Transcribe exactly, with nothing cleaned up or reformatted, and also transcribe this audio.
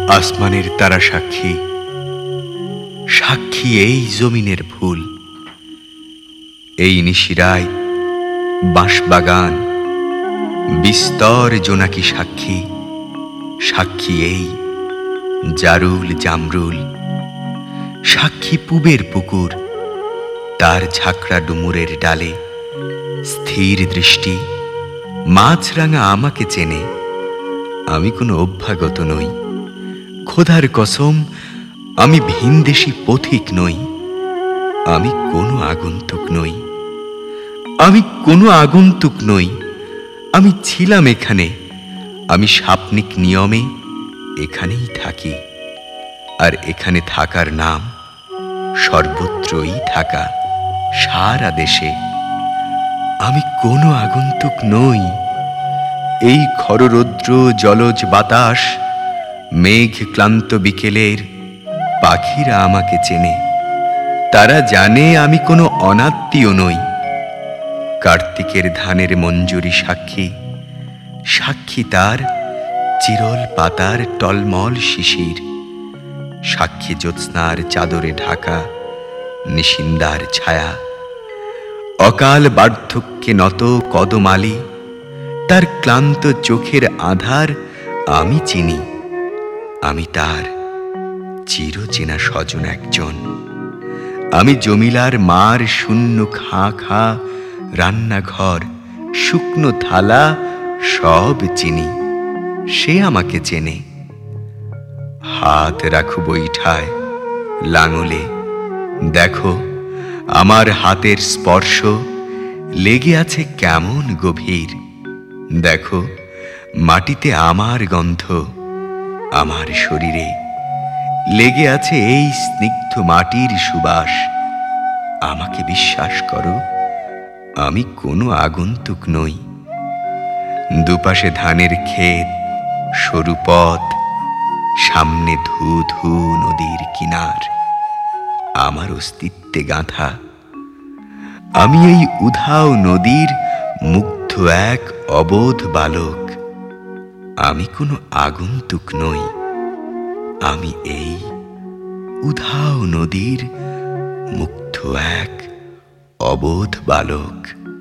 আসমানের তারা সাক্ষী, সাক্ষী এই জমিনের ফুল। এই নিশিরায় বাঁশবাগান বিস্তর জোনাকি সাক্ষী, সাক্ষী এই জারুল জামরুল। সাক্ষী পুবের পুকুর, তার ঝাঁকড়া ডুমুরের ডালে স্থির দৃষ্টি মাছরাঙা আমাকে চেনে। আমি কোনো অভ্যাগত নই, খোদার কসম আমি ভিনদেশী পথিক নই। আমি কোনো আগন্তুক নই, আমি কোনো আগন্তুক নই। আমি ছিলাম এখানে, আমি স্বাপ্নিক নিয়মে এখানেই থাকি। আর এখানে থাকার নাম সর্বত্রই থাকা, সারা দেশে। আমি কোনো আগন্তুক নই। এই খররৌদ্র জলজ বাতাস, মেঘ ক্লান্ত বিকেলের পাখিরা আমাকে চেনে। তারা জানে আমি কোনো অনাত্মীয় নই। কার্তিকের ধানের মঞ্জুরি সাক্ষী, সাক্ষী তার চিরল পাতার টলমল শিশির। সাক্ষী জ্যোৎস্নার চাদরে ঢাকা নিশিন্দার ছায়া। অকাল বার্ধক্যে নত কদমালি, তার ক্লান্ত চোখের আধার আমি চিনি। আমি তার চিরচেনা স্বজন একজন। আমি জমিলার মার শূন্য খা খা রান্নাঘর, শুকনো থালা সব চিনি। সে আমাকে চেনে। হাত রাখো বৈঠায় লাঙলে, দেখো আমার হাতের স্পর্শ লেগে আছে কেমন গভীর। দেখো মাটিতে আমার গন্ধ, আমার শরীরে লেগে আছে এই স্নিগ্ধ মাটির সুবাস। আমাকে বিশ্বাস করো, আমি কোনো আগন্তুক নই। দুপাশে ধানের ক্ষেত, সরু পথ, সামনে ধু ধু নদীর কিনার। আমার অস্তিত্বে গাঁথা। আমি এই উধাও নদীর মুগ্ধ এক অবোধ বালক। আমি কোনো আগন্তুক নই। আমি এই উধাও নদীর মুগ্ধ এক অবোধ বালক।